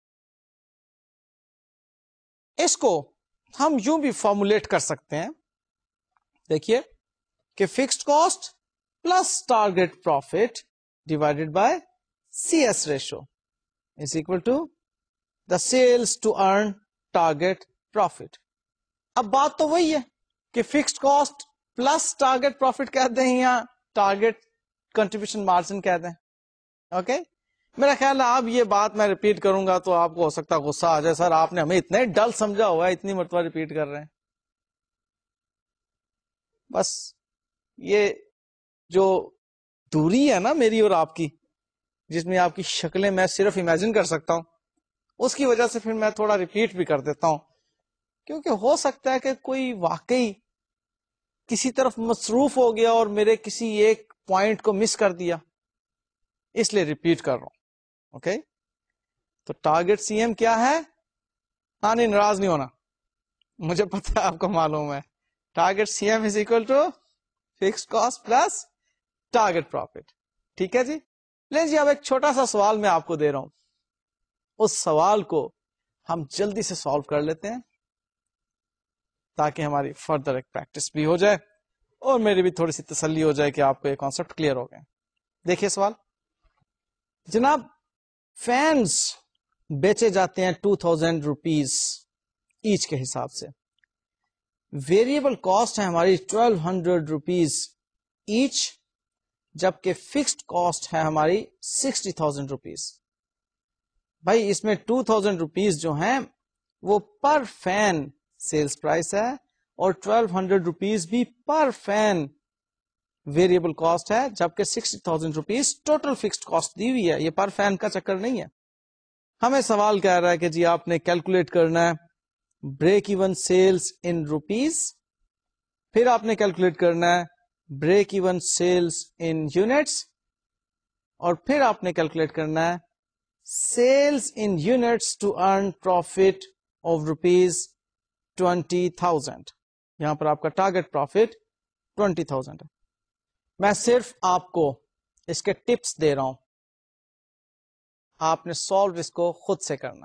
اس کو ہم یوں بھی فارمولیٹ کر سکتے ہیں. دیکھیے کہ fixed cost plus target profit divided by C S ratio is equal to the sales to earn target profit. اب بات تو وہی ہے کہ fixed cost plus target profit کہتے ہیں یا ٹارگیٹ کنٹریبیوشن مارجن کہتے ہیں. اوکے، میرا خیال ہے اب یہ بات میں ریپیٹ کروں گا تو آپ کو ہو سکتا ہے غصہ آ جائے، سر آپ نے ہمیں اتنے ڈل سمجھا ہوا ہے، اتنی مرتبہ ریپیٹ کر رہے ہیں. بس یہ جو دوری ہے نا میری اور آپ کی، جس میں آپ کی شکلیں میں صرف امیجن کر سکتا ہوں، اس کی وجہ سے پھر میں تھوڑا ریپیٹ بھی کر دیتا ہوں، کیونکہ ہو سکتا ہے کہ کوئی واقعی کسی طرف مصروف ہو گیا اور میرے کسی ایک پوائنٹ کو مس کر دیا، اس لیے ریپیٹ کر رہا ہوں. اوکے، تو ٹارگیٹ سی ایم کیا ہے؟ ہاں نہیں، ناراض نہیں ہونا، مجھے پتا ہے آپ کو معلوم ہے. Target C M is equal to fix cost plus target profit. ٹھیک ہے جی. لیں جی، اب ایک چھوٹا سا سوال میں آپ کو دے رہا ہوں، اس سوال کو ہم جلدی سے سالو کر لیتے ہیں تاکہ ہماری فردر ایک پریکٹس بھی ہو جائے. اور میری بھی تھوڑی سی تسلی ہو جائے کہ آپ کو یہ کانسیپٹ کلیئر ہو گئے. دیکھیے سوال جناب, فینس بیچے جاتے ہیں 2000 روپیز ایچ کے حساب سے, ویریبل کاسٹ ہے ہماری 1200 روپیز ایچ, جبکہ فکسڈ کاسٹ ہے ہماری 60,000 روپیز. بھائی اس میں 2000 روپیز جو ہیں وہ پر فین سیلز پرائس ہے, اور 1200 روپیز بھی پر فین ویریبل کاسٹ ہے, جبکہ 60,000 روپیز ٹوٹل فکسڈ کاسٹ دی ہوئی ہے. یہ پر فین کا چکر نہیں ہے. ہمیں سوال کہہ رہا ہے کہ جی آپ نے کیلکولیٹ کرنا ہے break even sales in rupees, پھر آپ نے کیلکولیٹ کرنا ہے break even sales in units, اور پھر آپ نے کیلکولیٹ کرنا ہے sales in units to earn profit of rupees 20,000. یہاں پر آپ کا ٹارگیٹ پروفٹ 20,000 ہے. میں صرف آپ کو اس کے ٹپس دے رہا ہوں, آپ نے سالو اس کو خود سے کرنا.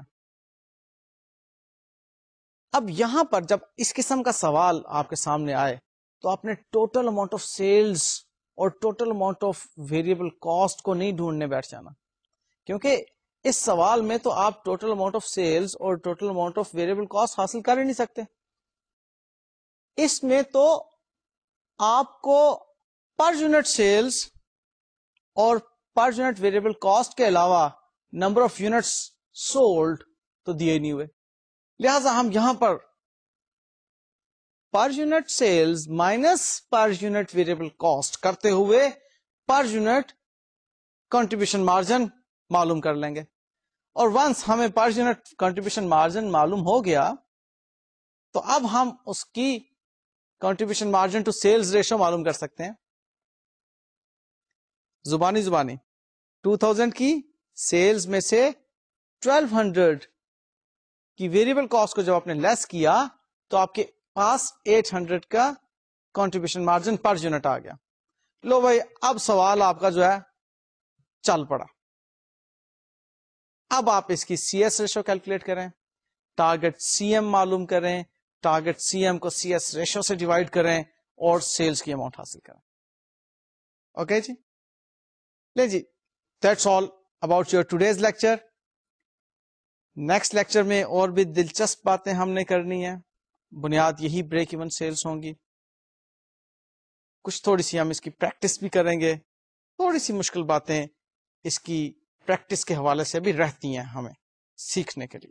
اب یہاں پر جب اس قسم کا سوال آپ کے سامنے آئے تو آپ نے ٹوٹل اماؤنٹ آف سیلز اور total amount of variable cost کو نہیں ڈھونڈنے بیٹھ جانا, کیونکہ اس سوال میں تو آپ ٹوٹل اماؤنٹ آف سیلز اور total amount of variable cost حاصل کر ہی نہیں سکتے. اس میں تو آپ کو پر یونٹ سیلز اور پر یونٹ ویریبل کاسٹ کے علاوہ نمبر آف یونٹس سولڈ تو دیے نہیں ہوئے, لہذا ہم یہاں پر unit sales minus per unit variable cost کرتے ہوئے پر یونٹ کنٹریبیوشن مارجن معلوم کر لیں گے. اور ونس ہمیں پر یونٹ کنٹریبیوشن مارجن معلوم ہو گیا تو اب ہم اس کی contribution margin to sales ratio معلوم کر سکتے ہیں. زبانی 2000 کی سیلز میں سے 1200 کی ویریبل کاسٹ کو جب آپ نے لیس کیا تو آپ کے پاس 800 کا کنٹریبیوشن مارجن پر یونٹ آ گیا. لو بھائی اب سوال آپ کا جو ہے چل پڑا. اب آپ اس کی سی ایس ریشو کیلکولیٹ کریں, ٹارگیٹ سی ایم معلوم کریں, ٹارگیٹ سی ایم کو سی ایس ریشو سے ڈیوائڈ کریں اور سیلز کی اماؤنٹ حاصل کریں. اوکے جی, لے جی, that's all about your today's lecture. Next lecture میں اور بھی دلچسپ باتیں ہم نے کرنی ہے. بنیاد یہی بریک ایون سیلز ہوں گی. کچھ تھوڑی سی ہم اس کی پریکٹس بھی کریں گے, تھوڑی سی مشکل باتیں اس کی پریکٹس کے حوالے سے بھی رہتی ہیں ہمیں سیکھنے کے لیے.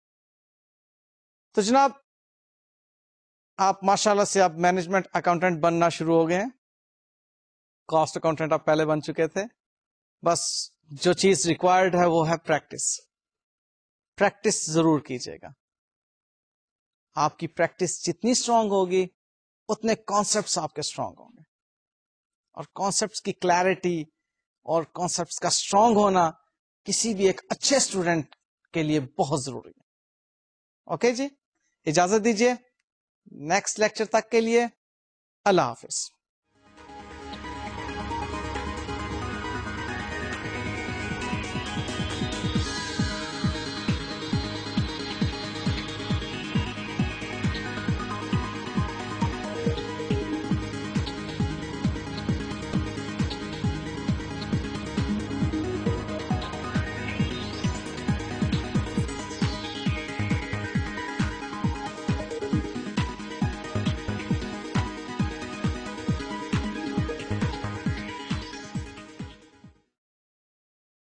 تو جناب آپ ماشاءاللہ سے اب مینجمنٹ اکاؤنٹنٹ بننا شروع ہو گئے ہیں. کاسٹ اکاؤنٹنٹ آپ پہلے بن چکے تھے, بس جو چیز ریکوائرڈ ہے وہ ہے پریکٹس. پریکٹس ضرور کیجیے گا. آپ کی پریکٹس جتنی اسٹرانگ ہوگی اتنے کانسیپٹس آپ کے اسٹرانگ ہوں گے, اور کانسیپٹس کی کلیرٹی اور کانسیپٹس کا اسٹرانگ ہونا کسی بھی ایک اچھے اسٹوڈنٹ کے لیے بہت ضروری ہے. اوکے جی, اجازت دیجیے نیکسٹ لیکچر تک کے لیے. اللہ حافظ.